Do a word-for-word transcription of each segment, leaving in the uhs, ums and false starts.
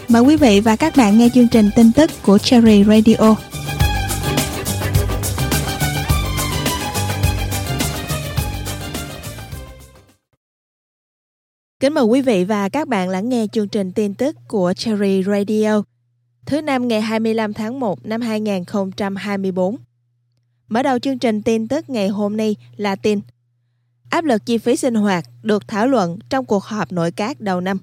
Mời quý vị và các bạn nghe chương trình tin tức của Cherry Radio. Kính mời quý vị và các bạn lắng nghe chương trình tin tức của Cherry Radio. Thứ năm ngày hai mươi lăm tháng một năm hai nghìn không trăm hai mươi tư. Mở đầu chương trình tin tức ngày hôm nay là tin áp lực chi phí sinh hoạt được thảo luận trong cuộc họp nội các đầu năm.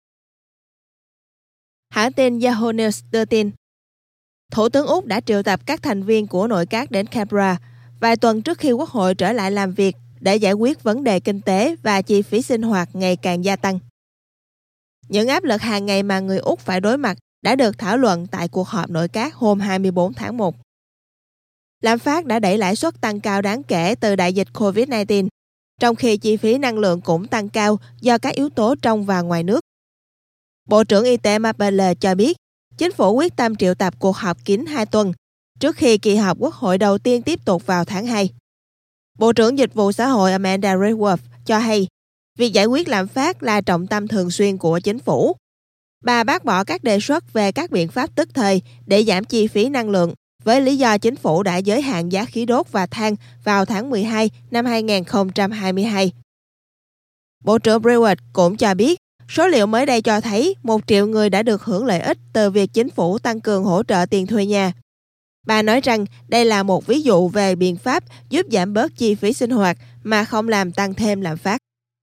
Hãng tin Yahoo News đưa tin, Thủ tướng Úc đã triệu tập các thành viên của nội các đến Canberra vài tuần trước khi Quốc hội trở lại làm việc để giải quyết vấn đề kinh tế và chi phí sinh hoạt ngày càng gia tăng. Những áp lực hàng ngày mà người Úc phải đối mặt đã được thảo luận tại cuộc họp nội các hôm hai mươi tư tháng một. Lạm phát đã đẩy lãi suất tăng cao đáng kể từ đại dịch covid mười chín, trong khi chi phí năng lượng cũng tăng cao do các yếu tố trong và ngoài nước. Bộ trưởng Y tế Mark Butler cho biết, chính phủ quyết tâm triệu tập cuộc họp kín hai tuần trước khi kỳ họp Quốc hội đầu tiên tiếp tục vào tháng hai. Bộ trưởng Dịch vụ Xã hội Amanda Redworth cho hay, việc giải quyết lạm phát là trọng tâm thường xuyên của chính phủ. Bà bác bỏ các đề xuất về các biện pháp tức thời để giảm chi phí năng lượng, với lý do chính phủ đã giới hạn giá khí đốt và than vào tháng mười hai năm hai nghìn không trăm hai mươi hai. Bộ trưởng Redworth cũng cho biết, số liệu mới đây cho thấy một triệu người đã được hưởng lợi ích từ việc chính phủ tăng cường hỗ trợ tiền thuê nhà. Bà nói rằng đây là một ví dụ về biện pháp giúp giảm bớt chi phí sinh hoạt mà không làm tăng thêm lạm phát.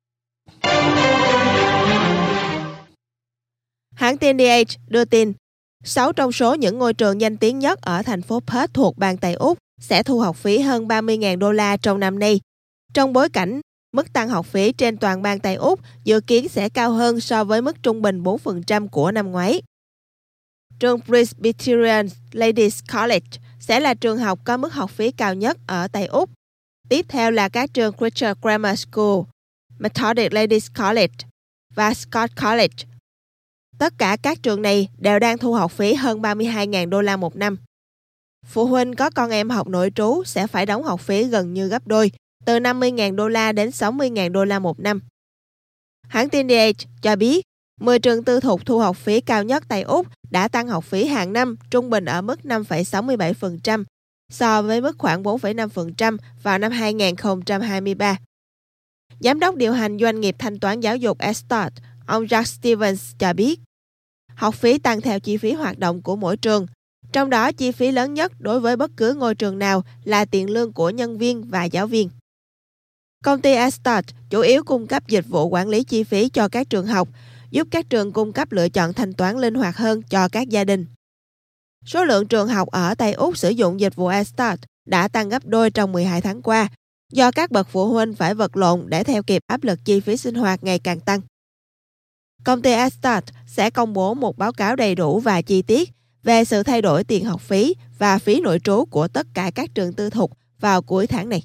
Hãng tin The Age đưa tin, sáu trong số những ngôi trường danh tiếng nhất ở thành phố Perth thuộc bang Tây Úc sẽ thu học phí hơn ba mươi nghìn đô la trong năm nay, trong bối cảnh mức tăng học phí trên toàn bang Tây Úc dự kiến sẽ cao hơn so với mức trung bình bốn phần trăm của năm ngoái. Trường Presbyterian Ladies College sẽ là trường học có mức học phí cao nhất ở Tây Úc. Tiếp theo là các trường Christian Grammar School, Methodist Ladies College và Scott College. Tất cả các trường này đều đang thu học phí hơn ba mươi hai nghìn đô la một năm. Phụ huynh có con em học nội trú sẽ phải đóng học phí gần như gấp đôi, từ năm mươi nghìn đô la đến sáu mươi nghìn đô la một năm. Hãng tin The Age cho biết, mười trường tư thục thu học phí cao nhất tại Úc đã tăng học phí hàng năm trung bình ở mức năm phẩy sáu mươi bảy phần trăm, so với mức khoảng bốn phẩy năm phần trăm vào năm hai nghìn không trăm hai mươi ba. Giám đốc điều hành doanh nghiệp thanh toán giáo dục Estart, ông Jack Stevens cho biết, học phí tăng theo chi phí hoạt động của mỗi trường, trong đó chi phí lớn nhất đối với bất cứ ngôi trường nào là tiền lương của nhân viên và giáo viên. Công ty Estart chủ yếu cung cấp dịch vụ quản lý chi phí cho các trường học, giúp các trường cung cấp lựa chọn thanh toán linh hoạt hơn cho các gia đình. Số lượng trường học ở Tây Úc sử dụng dịch vụ Estart đã tăng gấp đôi trong mười hai tháng qua, do các bậc phụ huynh phải vật lộn để theo kịp áp lực chi phí sinh hoạt ngày càng tăng. Công ty Estart sẽ công bố một báo cáo đầy đủ và chi tiết về sự thay đổi tiền học phí và phí nội trú của tất cả các trường tư thục vào cuối tháng này.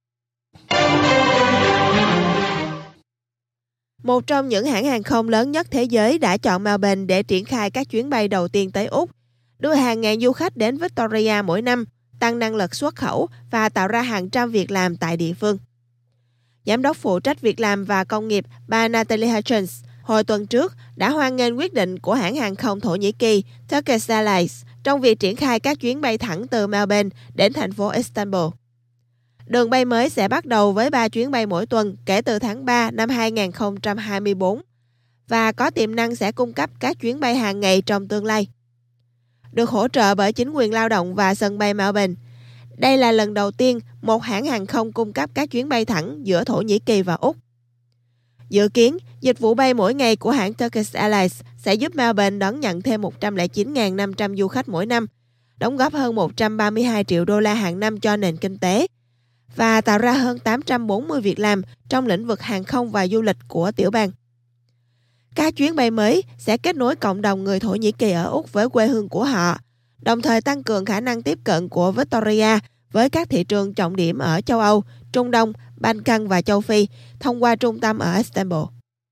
Một trong những hãng hàng không lớn nhất thế giới đã chọn Melbourne để triển khai các chuyến bay đầu tiên tới Úc, đưa hàng ngàn du khách đến Victoria mỗi năm, tăng năng lực xuất khẩu và tạo ra hàng trăm việc làm tại địa phương. Giám đốc phụ trách việc làm và công nghiệp bà Natalie Hutchins hồi tuần trước đã hoan nghênh quyết định của hãng hàng không Thổ Nhĩ Kỳ Turkish Airlines trong việc triển khai các chuyến bay thẳng từ Melbourne đến thành phố Istanbul. Đường bay mới sẽ bắt đầu với ba chuyến bay mỗi tuần kể từ tháng ba năm hai nghìn không trăm hai mươi tư và có tiềm năng sẽ cung cấp các chuyến bay hàng ngày trong tương lai. Được hỗ trợ bởi chính quyền lao động và sân bay Melbourne, đây là lần đầu tiên một hãng hàng không cung cấp các chuyến bay thẳng giữa Thổ Nhĩ Kỳ và Úc. Dự kiến, dịch vụ bay mỗi ngày của hãng Turkish Airlines sẽ giúp Melbourne đón nhận thêm một trăm lẻ chín nghìn năm trăm du khách mỗi năm, đóng góp hơn một trăm ba mươi hai triệu đô la hàng năm cho nền kinh tế và tạo ra hơn tám trăm bốn mươi việc làm trong lĩnh vực hàng không và du lịch của tiểu bang. Các chuyến bay mới sẽ kết nối cộng đồng người Thổ Nhĩ Kỳ ở Úc với quê hương của họ, đồng thời tăng cường khả năng tiếp cận của Victoria với các thị trường trọng điểm ở châu Âu, Trung Đông, Ban Căng và châu Phi thông qua trung tâm ở Istanbul.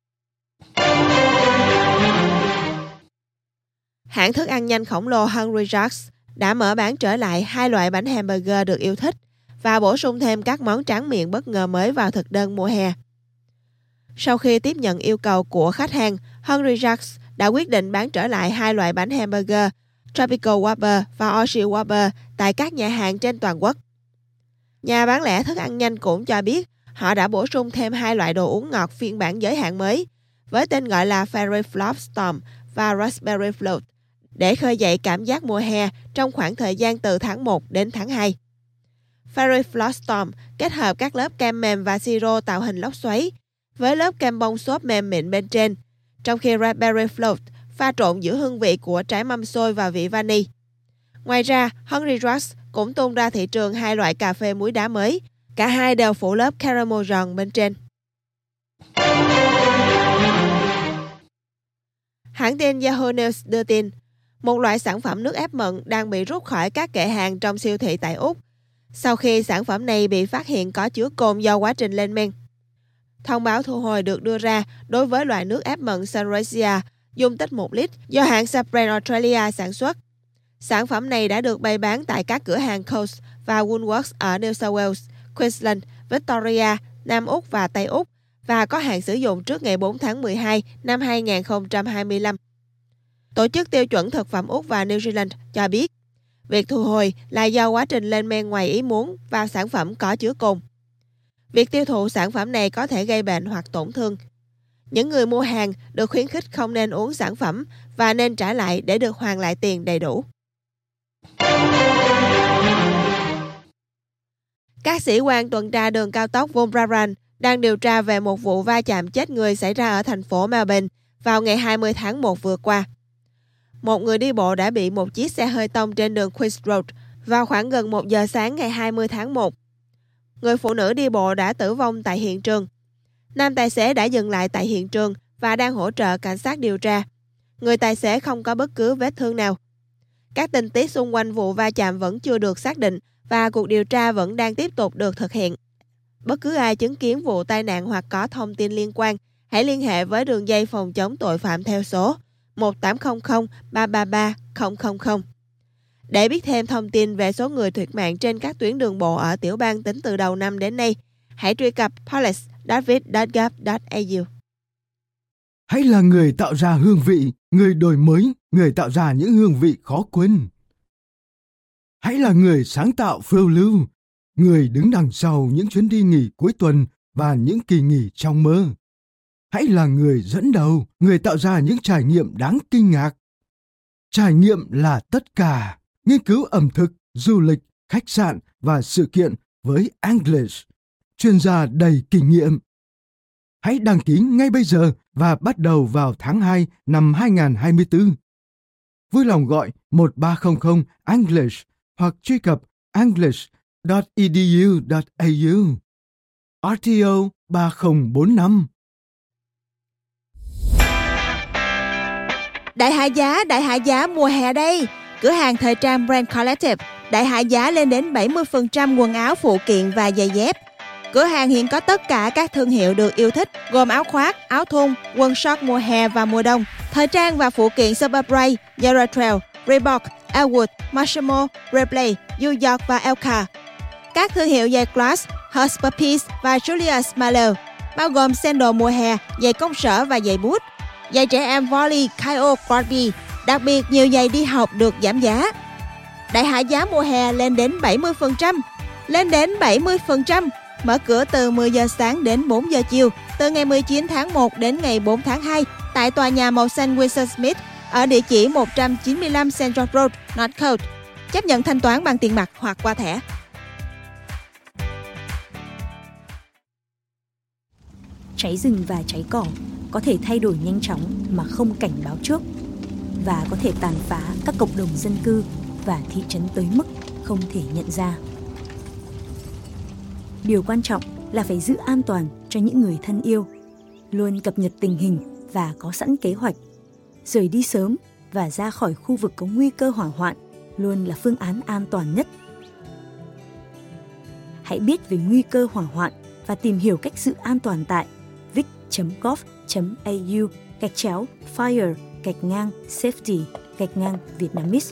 Hãng thức ăn nhanh khổng lồ Hungry Jack's đã mở bán trở lại hai loại bánh hamburger được yêu thích và bổ sung thêm các món tráng miệng bất ngờ mới vào thực đơn mùa hè. Sau khi tiếp nhận yêu cầu của khách hàng, Hungry Jack's đã quyết định bán trở lại hai loại bánh hamburger Tropical Whopper và Aussie Whopper tại các nhà hàng trên toàn quốc. Nhà bán lẻ thức ăn nhanh cũng cho biết họ đã bổ sung thêm hai loại đồ uống ngọt phiên bản giới hạn mới với tên gọi là Fairy Flop Storm và Raspberry Float để khơi dậy cảm giác mùa hè trong khoảng thời gian từ tháng một đến tháng hai. Fairy Flop Storm kết hợp các lớp kem mềm và siro tạo hình lốc xoáy với lớp kem bông xốp mềm mịn bên trên, trong khi Raspberry Float pha trộn giữa hương vị của trái mâm xôi và vị vani. Ngoài ra, Hungry Rocks cũng tung ra thị trường hai loại cà phê muối đá mới. Cả hai đều phủ lớp caramel giòn bên trên. Hãng tin Yahoo News đưa tin, một loại sản phẩm nước ép mận đang bị rút khỏi các kệ hàng trong siêu thị tại Úc sau khi sản phẩm này bị phát hiện có chứa cồn do quá trình lên men. Thông báo thu hồi được đưa ra đối với loại nước ép mận Sunraysia dung tích một lít do hãng Sovereign Australia sản xuất. Sản phẩm này đã được bày bán tại các cửa hàng Coles và Woolworths ở New South Wales, Queensland, Victoria, Nam Úc và Tây Úc và có hạn sử dụng trước ngày bốn tháng mười hai năm hai nghìn không trăm hai mươi lăm. Tổ chức tiêu chuẩn thực phẩm Úc và New Zealand cho biết việc thu hồi là do quá trình lên men ngoài ý muốn và sản phẩm có chứa cồn. Việc tiêu thụ sản phẩm này có thể gây bệnh hoặc tổn thương. Những người mua hàng được khuyến khích không nên uống sản phẩm và nên trả lại để được hoàn lại tiền đầy đủ. Các sĩ quan tuần tra đường cao tốc Vomraran đang điều tra về một vụ va chạm chết người xảy ra ở thành phố Melbourne vào ngày hai mươi tháng một vừa qua. Một người đi bộ đã bị một chiếc xe hơi tông trên đường Queen's Road vào khoảng gần một giờ sáng ngày hai mươi tháng một. Người phụ nữ đi bộ đã tử vong tại hiện trường. Nam tài xế đã dừng lại tại hiện trường và đang hỗ trợ cảnh sát điều tra. Người tài xế không có bất cứ vết thương nào. Các tình tiết xung quanh vụ va chạm vẫn chưa được xác định và cuộc điều tra vẫn đang tiếp tục được thực hiện. Bất cứ ai chứng kiến vụ tai nạn hoặc có thông tin liên quan, hãy liên hệ với đường dây phòng chống tội phạm theo số một tám không không ba ba ba không không không. Để biết thêm thông tin về số người thiệt mạng trên các tuyến đường bộ ở tiểu bang tính từ đầu năm đến nay, hãy truy cập police chấm vic chấm gov chấm a u. Hãy là người tạo ra hương vị, người đổi mới, người tạo ra những hương vị khó quên. Hãy là người sáng tạo phiêu lưu, người đứng đằng sau những chuyến đi nghỉ cuối tuần và những kỳ nghỉ trong mơ. Hãy là người dẫn đầu, người tạo ra những trải nghiệm đáng kinh ngạc. Trải nghiệm là tất cả. Nghiên cứu ẩm thực, du lịch, khách sạn và sự kiện với English, chuyên gia đầy kinh nghiệm. Hãy đăng ký ngay bây giờ và bắt đầu vào tháng hai năm hai nghìn không trăm hai mươi tư. Vui lòng gọi một ba không không English hoặc truy cập english chấm e d u chấm a u. R T O ba không bốn năm. Đại hạ giá, đại hạ giá mùa hè đây. Cửa hàng thời trang Brand Collective đại hạ giá lên đến bảy mươi phần trăm quần áo, phụ kiện và giày dép. Cửa hàng hiện có tất cả các thương hiệu được yêu thích gồm áo khoác, áo thun, quần short mùa hè và mùa đông, thời trang và phụ kiện Superbray, Zara Trail, Reebok, Elwood, Massimo, Replay, New York và Elka. Các thương hiệu giày Class, Hush Puppies và Julia Smiley, bao gồm sandal mùa hè, giày công sở và giày boot, giày trẻ em Volley, Kyo, Corby. Đặc biệt, nhiều giày đi học được giảm giá. Đại hạ giá mùa hè lên đến bảy mươi phần trăm. Lên đến bảy mươi phần trăm. Mở cửa từ mười giờ sáng đến bốn giờ chiều, từ ngày mười chín tháng một đến ngày bốn tháng hai, tại tòa nhà màu xanh Wilson Smith, ở địa chỉ một trăm chín mươi lăm Central Road, Northcote. Chấp nhận thanh toán bằng tiền mặt hoặc qua thẻ. Cháy rừng và cháy cỏ có thể thay đổi nhanh chóng mà không cảnh báo trước, và có thể tàn phá các cộng đồng dân cư và thị trấn tới mức không thể nhận ra. Điều quan trọng là phải giữ an toàn cho những người thân yêu, luôn cập nhật tình hình và có sẵn kế hoạch. Rời đi sớm và ra khỏi khu vực có nguy cơ hỏa hoạn luôn là phương án an toàn nhất. Hãy biết về nguy cơ hỏa hoạn và tìm hiểu cách giữ an toàn tại vic chấm gov chấm a u gạch chéo fire gạch ngang safety gạch ngang Vietnamese.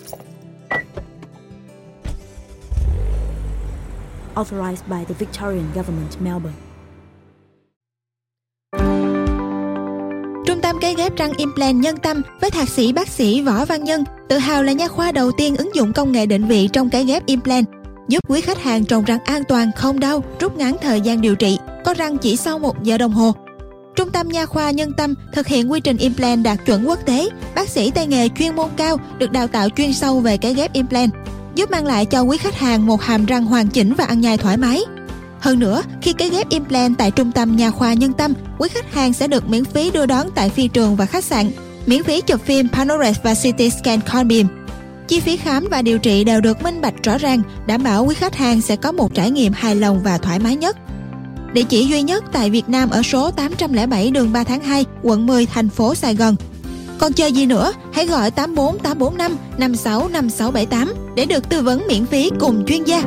Authorized by the Victorian Government, Melbourne. tâm cấy ghép răng implant Nhân Tâm với thạc sĩ bác sĩ Võ Văn Nhân tự hào là nha khoa đầu tiên ứng dụng công nghệ định vị trong cấy ghép implant, giúp quý khách hàng trồng răng an toàn, không đau, rút ngắn thời gian điều trị, có răng chỉ sau một giờ đồng hồ. Trung tâm Nha khoa Nhân Tâm thực hiện quy trình implant đạt chuẩn quốc tế, bác sĩ tay nghề chuyên môn cao được đào tạo chuyên sâu về cấy ghép implant, giúp mang lại cho quý khách hàng một hàm răng hoàn chỉnh và ăn nhai thoải mái. Hơn nữa, khi cấy ghép implant tại Trung tâm Nha khoa Nhân Tâm, quý khách hàng sẽ được miễn phí đưa đón tại phi trường và khách sạn, miễn phí chụp phim Panorex và xê tê scan con beam. Chi phí khám và điều trị đều được minh bạch rõ ràng, đảm bảo quý khách hàng sẽ có một trải nghiệm hài lòng và thoải mái nhất. Địa chỉ duy nhất tại Việt Nam ở số tám trăm lẻ bảy đường ba tháng hai, quận mười, thành phố Sài Gòn. Còn chờ gì nữa, hãy gọi tám bốn tám bốn năm năm sáu năm sáu bảy tám để được tư vấn miễn phí cùng chuyên gia.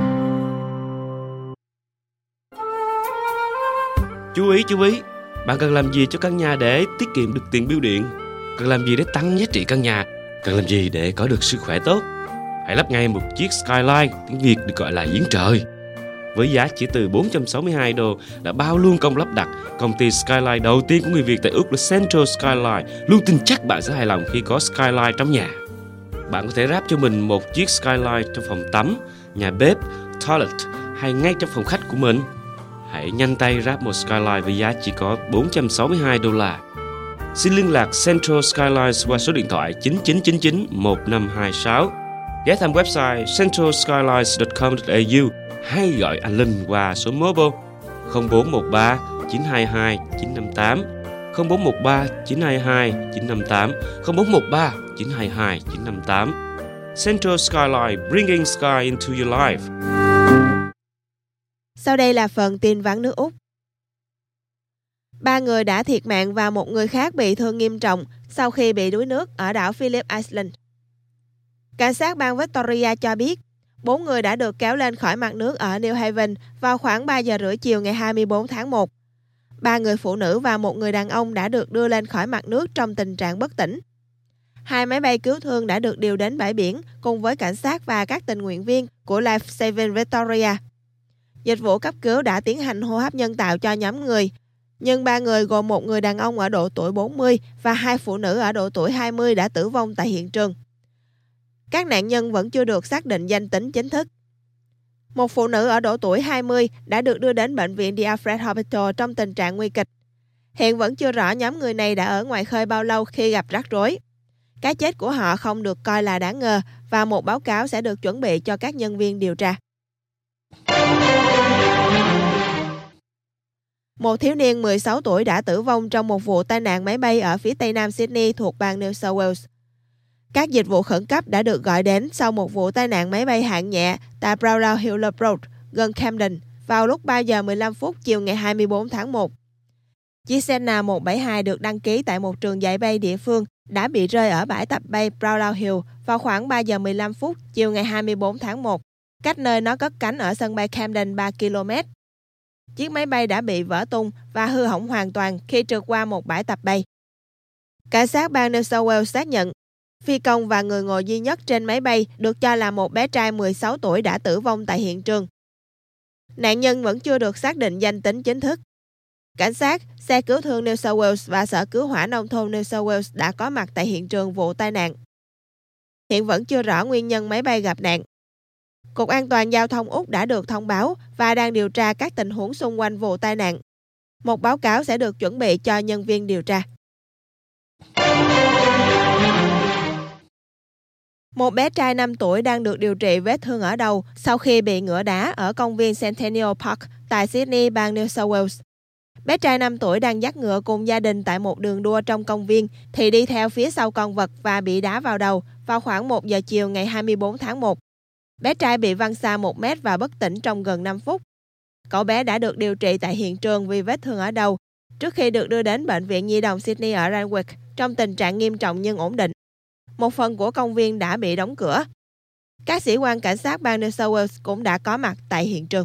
Chú ý, chú ý, bạn cần làm gì cho căn nhà để tiết kiệm được tiền bill điện? Cần làm gì để tăng giá trị căn nhà? Cần làm gì để có được sức khỏe tốt? Hãy lắp ngay một chiếc Skyline, tiếng Việt được gọi là giếng trời. Với giá chỉ từ bốn trăm sáu mươi hai đô đã bao luôn công lắp đặt, công ty Skyline đầu tiên của người Việt tại Úc là Central Skyline luôn tin chắc bạn sẽ hài lòng khi có Skyline trong nhà. Bạn có thể ráp cho mình một chiếc Skyline trong phòng tắm, nhà bếp, toilet hay ngay trong phòng khách của mình. Hãy nhanh tay ráp một Skyline với giá chỉ có bốn trăm sáu mươi hai đô la. Xin liên lạc Central Skylines qua số điện thoại chín chín chín chín một năm hai sáu. Ghé thăm website central skylines chấm com chấm a u hay gọi anh Linh qua số mobile không bốn một ba chín hai hai chín năm tám, không bốn một ba chín hai hai chín năm tám, không bốn một ba chín hai hai chín năm tám. Central Skyline, bringing sky into your life. Sau đây là phần tin vắn nước Úc. Ba người đã thiệt mạng và một người khác bị thương nghiêm trọng sau khi bị đuối nước ở đảo Phillip Island. Cảnh sát bang Victoria cho biết, bốn người đã được kéo lên khỏi mặt nước ở New Haven vào khoảng ba giờ rưỡi chiều ngày hai mươi bốn tháng một. Ba người phụ nữ và một người đàn ông đã được đưa lên khỏi mặt nước trong tình trạng bất tỉnh. Hai máy bay cứu thương đã được điều đến bãi biển cùng với cảnh sát và các tình nguyện viên của Life Saving Victoria. Dịch vụ cấp cứu đã tiến hành hô hấp nhân tạo cho nhóm người, nhưng ba người gồm một người đàn ông ở độ tuổi bốn mươi và hai phụ nữ ở độ tuổi hai mươi đã tử vong tại hiện trường. Các nạn nhân vẫn chưa được xác định danh tính chính thức. Một phụ nữ ở độ tuổi hai mươi đã được đưa đến bệnh viện The Alfred Hospital trong tình trạng nguy kịch. Hiện vẫn chưa rõ nhóm người này đã ở ngoài khơi bao lâu khi gặp rắc rối. Cái chết của họ không được coi là đáng ngờ và một báo cáo sẽ được chuẩn bị cho các nhân viên điều tra. Một thiếu niên mười sáu tuổi đã tử vong trong một vụ tai nạn máy bay ở phía tây nam Sydney thuộc bang New South Wales. Các dịch vụ khẩn cấp đã được gọi đến sau một vụ tai nạn máy bay hạng nhẹ tại Brownlow Hill Road gần Camden vào lúc ba giờ mười lăm phút chiều ngày hai mươi bốn tháng một. Chiếc Cessna một bảy hai được đăng ký tại một trường dạy bay địa phương đã bị rơi ở bãi tập bay Brownlow Hill vào khoảng ba giờ mười lăm phút chiều ngày hai mươi bốn tháng một, cách nơi nó cất cánh ở sân bay Camden ba ki lô mét. Chiếc máy bay đã bị vỡ tung và hư hỏng hoàn toàn khi trượt qua một bãi tập bay. Cảnh sát bang New South Wales xác nhận phi công và người ngồi duy nhất trên máy bay được cho là một bé trai mười sáu tuổi đã tử vong tại hiện trường. Nạn nhân vẫn chưa được xác định danh tính chính thức. Cảnh sát, xe cứu thương New South Wales và Sở Cứu hỏa Nông thôn New South Wales đã có mặt tại hiện trường vụ tai nạn. Hiện vẫn chưa rõ nguyên nhân máy bay gặp nạn. Cục An toàn Giao thông Úc đã được thông báo và đang điều tra các tình huống xung quanh vụ tai nạn. Một báo cáo sẽ được chuẩn bị cho nhân viên điều tra. Một bé trai năm tuổi đang được điều trị vết thương ở đầu sau khi bị ngửa đá ở công viên Centennial Park tại Sydney, bang New South Wales. Bé trai năm tuổi đang dắt ngựa cùng gia đình tại một đường đua trong công viên thì đi theo phía sau con vật và bị đá vào đầu vào khoảng một giờ chiều ngày hai mươi bốn tháng một. Bé trai bị văng xa một mét và bất tỉnh trong gần năm phút. Cậu bé đã được điều trị tại hiện trường vì vết thương ở đầu trước khi được đưa đến Bệnh viện Nhi đồng Sydney ở Randwick trong tình trạng nghiêm trọng nhưng ổn định. Một phần của công viên đã bị đóng cửa. Các sĩ quan cảnh sát bang New South Wales cũng đã có mặt tại hiện trường.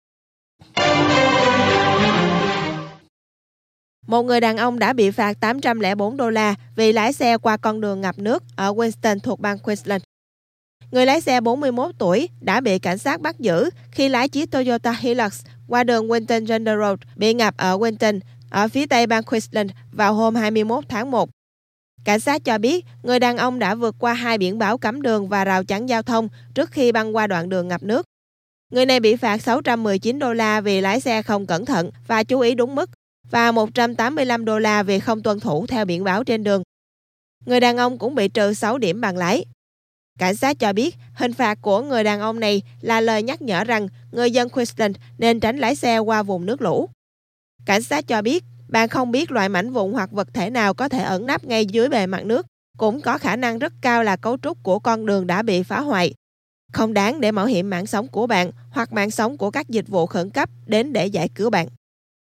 Một người đàn ông đã bị phạt tám trăm lẻ bốn đô la vì lái xe qua con đường ngập nước ở Winston thuộc bang Queensland. Người lái xe bốn mươi mốt tuổi đã bị cảnh sát bắt giữ khi lái chiếc Toyota Hilux qua đường Winton Gender Road bị ngập ở Winton ở phía tây bang Queensland vào hôm hai mươi mốt tháng một. Cảnh sát cho biết người đàn ông đã vượt qua hai biển báo cấm đường và rào chắn giao thông trước khi băng qua đoạn đường ngập nước. Người này bị phạt sáu trăm mười chín đô la vì lái xe không cẩn thận và chú ý đúng mức, và một trăm tám mươi lăm đô la vì không tuân thủ theo biển báo trên đường. Người đàn ông cũng bị trừ sáu điểm bằng lái. Cảnh sát cho biết hình phạt của người đàn ông này là lời nhắc nhở rằng người dân Queensland nên tránh lái xe qua vùng nước lũ. Cảnh sát cho biết bạn không biết loại mảnh vụn hoặc vật thể nào có thể ẩn nấp ngay dưới bề mặt nước, cũng có khả năng rất cao là cấu trúc của con đường đã bị phá hoại. Không đáng để mạo hiểm mạng sống của bạn hoặc mạng sống của các dịch vụ khẩn cấp đến để giải cứu bạn.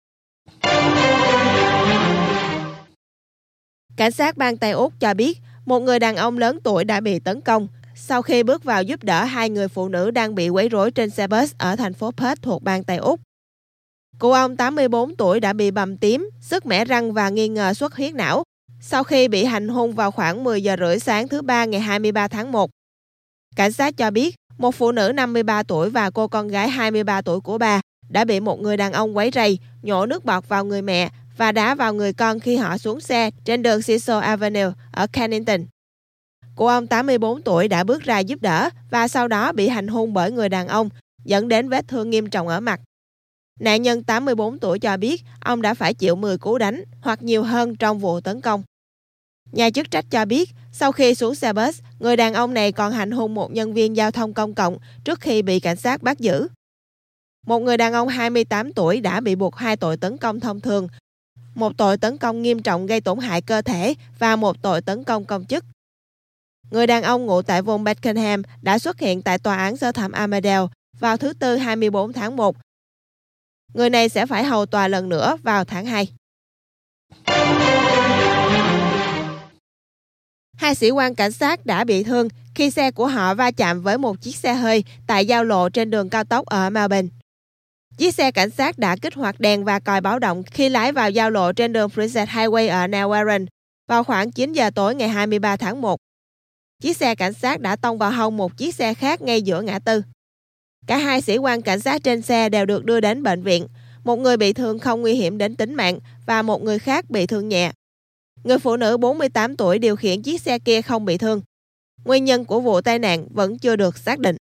Cảnh sát bang Tây Úc cho biết một người đàn ông lớn tuổi đã bị tấn công sau khi bước vào giúp đỡ hai người phụ nữ đang bị quấy rối trên xe bus ở thành phố Perth thuộc bang Tây Úc. Cụ ông tám mươi bốn tuổi đã bị bầm tím, sứt mẻ răng và nghi ngờ xuất huyết não sau khi bị hành hung vào khoảng mười giờ rưỡi sáng thứ Ba ngày hai mươi ba tháng một. Cảnh sát cho biết một phụ nữ năm mươi ba tuổi và cô con gái hai mươi ba tuổi của bà đã bị một người đàn ông quấy rầy, nhổ nước bọt vào người mẹ và đá vào người con khi họ xuống xe trên đường Cecil Avenue ở Kennington. Cụ ông tám mươi bốn tuổi đã bước ra giúp đỡ và sau đó bị hành hung bởi người đàn ông, dẫn đến vết thương nghiêm trọng ở mặt. Nạn nhân tám mươi bốn tuổi cho biết ông đã phải chịu mười cú đánh hoặc nhiều hơn trong vụ tấn công. Nhà chức trách cho biết sau khi xuống xe bus, người đàn ông này còn hành hung một nhân viên giao thông công cộng trước khi bị cảnh sát bắt giữ. Một người đàn ông hai mươi tám tuổi đã bị buộc hai tội tấn công thông thường, một tội tấn công nghiêm trọng gây tổn hại cơ thể và một tội tấn công công chức. Người đàn ông ngụ tại vùng Beckenham đã xuất hiện tại tòa án sơ thẩm Armadale vào thứ Tư hai mươi bốn tháng một. Người này sẽ phải hầu tòa lần nữa vào tháng hai. Hai sĩ quan cảnh sát đã bị thương khi xe của họ va chạm với một chiếc xe hơi tại giao lộ trên đường cao tốc ở Melbourne. Chiếc xe cảnh sát đã kích hoạt đèn và còi báo động khi lái vào giao lộ trên đường Princess Highway ở New Warren vào khoảng chín giờ tối ngày hai mươi ba tháng một. Chiếc xe cảnh sát đã tông vào hông một chiếc xe khác ngay giữa ngã tư. Cả hai sĩ quan cảnh sát trên xe đều được đưa đến bệnh viện. Một người bị thương không nguy hiểm đến tính mạng và một người khác bị thương nhẹ. Người phụ nữ bốn mươi tám tuổi điều khiển chiếc xe kia không bị thương. Nguyên nhân của vụ tai nạn vẫn chưa được xác định.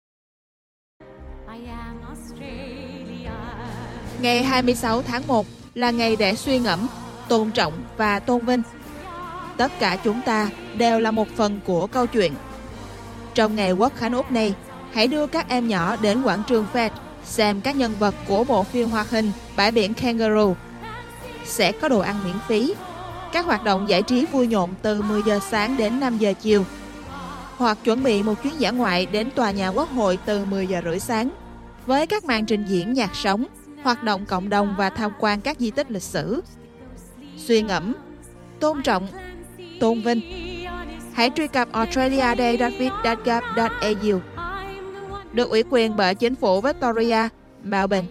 Ngày hai mươi sáu tháng một là ngày để suy ngẫm, tôn trọng và tôn vinh. Tất cả chúng ta đều là một phần của câu chuyện. Trong ngày Quốc khánh Úc này, hãy đưa các em nhỏ đến quảng trường Fed xem các nhân vật của bộ phim hoạt hình Bãi biển Kangaroo. Sẽ có đồ ăn miễn phí, các hoạt động giải trí vui nhộn từ mười giờ sáng đến năm giờ chiều, hoặc chuẩn bị một chuyến dã ngoại đến tòa nhà Quốc hội từ mười giờ rưỡi sáng với các màn trình diễn nhạc sống, hoạt động cộng đồng và tham quan các di tích lịch sử. Suy ngẫm, tôn trọng, tôn vinh. Hãy truy cập australiaday chấm vic chấm gov chấm a u. Được ủy quyền bởi chính phủ Victoria, Melbourne.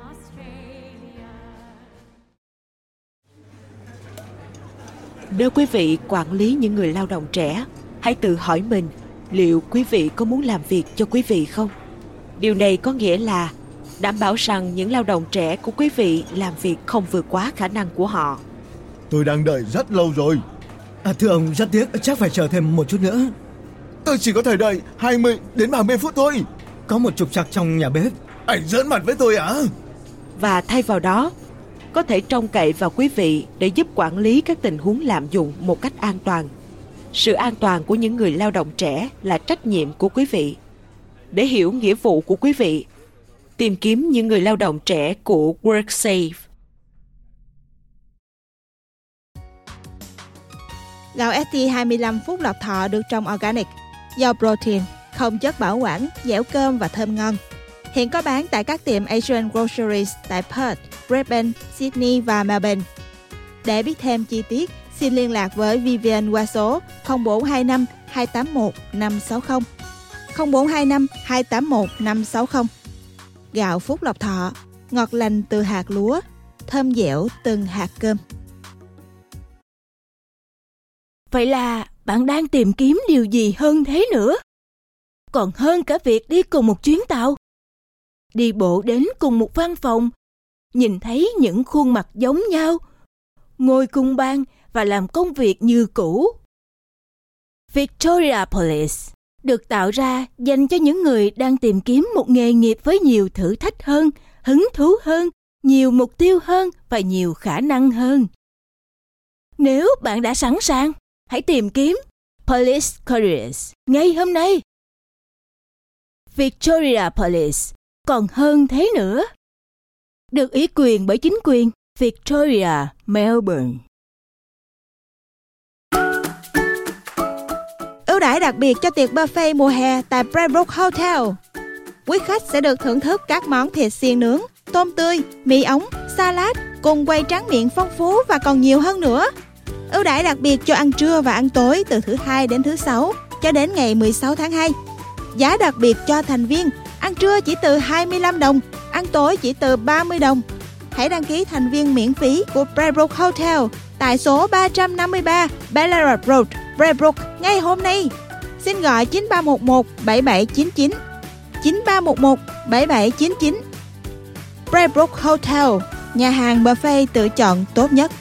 Nếu quý vị quản lý những người lao động trẻ, hãy tự hỏi mình liệu quý vị có muốn làm việc cho quý vị không? Điều này có nghĩa là đảm bảo rằng những lao động trẻ của quý vị làm việc không vượt quá khả năng của họ. Tôi đang đợi rất lâu rồi. À, thưa ông, rất tiếc, chắc phải chờ thêm một chút nữa. Tôi chỉ có thể đợi hai mươi đến ba mươi phút thôi. Có một trục trặc trong nhà bếp. Anh giỡn mặt với tôi à? Và thay vào đó, có thể trông cậy vào quý vị để giúp quản lý các tình huống lạm dụng một cách an toàn. Sự an toàn của những người lao động trẻ là trách nhiệm của quý vị. Để hiểu nghĩa vụ của quý vị, tìm kiếm những người lao động trẻ của WorkSafe. Gạo ét tê hai mươi lăm Phúc Lộc Thọ được trồng organic, giàu protein, không chất bảo quản, dẻo cơm và thơm ngon. Hiện có bán tại các tiệm Asian Groceries tại Perth, Brisbane, Sydney và Melbourne. Để biết thêm chi tiết, xin liên lạc với Vivian qua số không bốn hai năm hai tám một năm sáu không, không bốn hai năm hai tám một năm sáu không. Gạo Phúc Lộc Thọ, ngọt lành từ hạt lúa, thơm dẻo từng hạt cơm. Vậy là bạn đang tìm kiếm điều gì hơn thế nữa? Còn hơn cả việc đi cùng một chuyến tàu. Đi bộ đến cùng một văn phòng, nhìn thấy những khuôn mặt giống nhau, ngồi cùng bàn và làm công việc như cũ. Victoriapolis được tạo ra dành cho những người đang tìm kiếm một nghề nghiệp với nhiều thử thách hơn, hứng thú hơn, nhiều mục tiêu hơn và nhiều khả năng hơn. Nếu bạn đã sẵn sàng, hãy tìm kiếm Police Careers ngay hôm nay. Victoriapolis còn hơn thế nữa. Được ủy quyền bởi chính quyền Victoria, Melbourne. Ưu đãi đặc biệt cho tiệc buffet mùa hè tại Braybrook Hotel. Quý khách sẽ được thưởng thức các món thịt xiên nướng, tôm tươi, mì ống, salad cùng quầy tráng miệng phong phú và còn nhiều hơn nữa. Ưu đãi đặc biệt cho ăn trưa và ăn tối từ thứ hai đến thứ sáu cho đến ngày mười sáu tháng hai. Giá đặc biệt cho thành viên, ăn trưa chỉ từ hai mươi lăm đồng, ăn tối chỉ từ ba mươi đồng. Hãy đăng ký thành viên miễn phí của Braybrook Hotel tại số ba trăm năm mươi ba Ballarat Road, Braybrook ngay hôm nay. Xin gọi chín ba một một bảy bảy chín chín, chín ba một một bảy bảy chín chín. Braybrook Hotel, nhà hàng buffet tự chọn tốt nhất.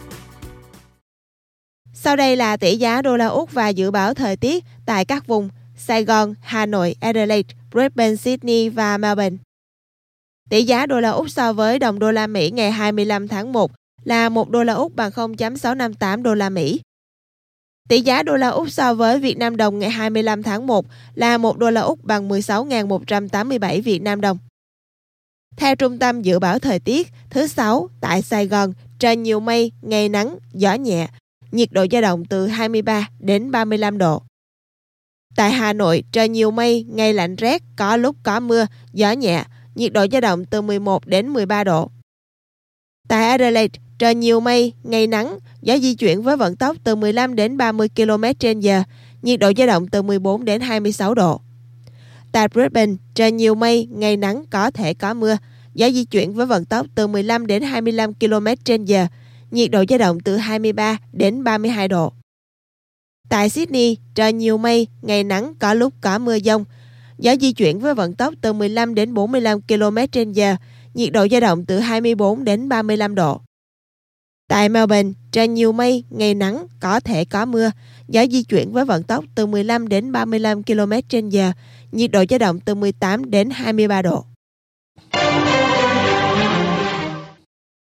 Sau đây là tỷ giá đô la Úc và dự báo thời tiết tại các vùng Sài Gòn, Hà Nội, Adelaide, Brisbane, Sydney và Melbourne. Tỷ giá đô la Úc so với đồng đô la Mỹ ngày hai mươi lăm tháng một là một đô la Úc bằng không phẩy sáu năm tám đô la Mỹ. Tỷ giá đô la Úc so với Việt Nam đồng ngày hai mươi lăm tháng một là một đô la Úc bằng mười sáu nghìn một trăm tám mươi bảy Việt Nam đồng. Theo Trung tâm Dự báo Thời tiết, thứ Sáu tại Sài Gòn, trời nhiều mây, ngày nắng, gió nhẹ, nhiệt độ dao động từ hai mươi ba đến ba mươi lăm độ. Tại Hà Nội, trời nhiều mây, ngày lạnh rét, có lúc có mưa, gió nhẹ, nhiệt độ dao động từ mười một đến mười ba độ. Tại Adelaide, trời nhiều mây, ngày nắng, gió di chuyển với vận tốc từ mười lăm đến ba mươi ki lô mét trên giờ, nhiệt độ dao động từ mười bốn đến hai mươi sáu độ. Tại Brisbane, trời nhiều mây, ngày nắng, có thể có mưa, gió di chuyển với vận tốc từ mười lăm đến hai mươi lăm ki lô mét trên giờ, nhiệt độ dao động từ hai mươi ba đến ba mươi hai độ. Tại Sydney, trời nhiều mây, ngày nắng, có lúc có mưa dông, gió di chuyển với vận tốc từ mười lăm đến bốn mươi lăm ki lô mét trên giờ, nhiệt độ dao động từ hai mươi bốn đến ba mươi lăm độ. Tại Melbourne, trời nhiều mây, ngày nắng, có thể có mưa, gió di chuyển với vận tốc từ mười lăm đến ba mươi lăm ki lô mét trên giờ, nhiệt độ dao động từ mười tám đến hai mươi ba độ.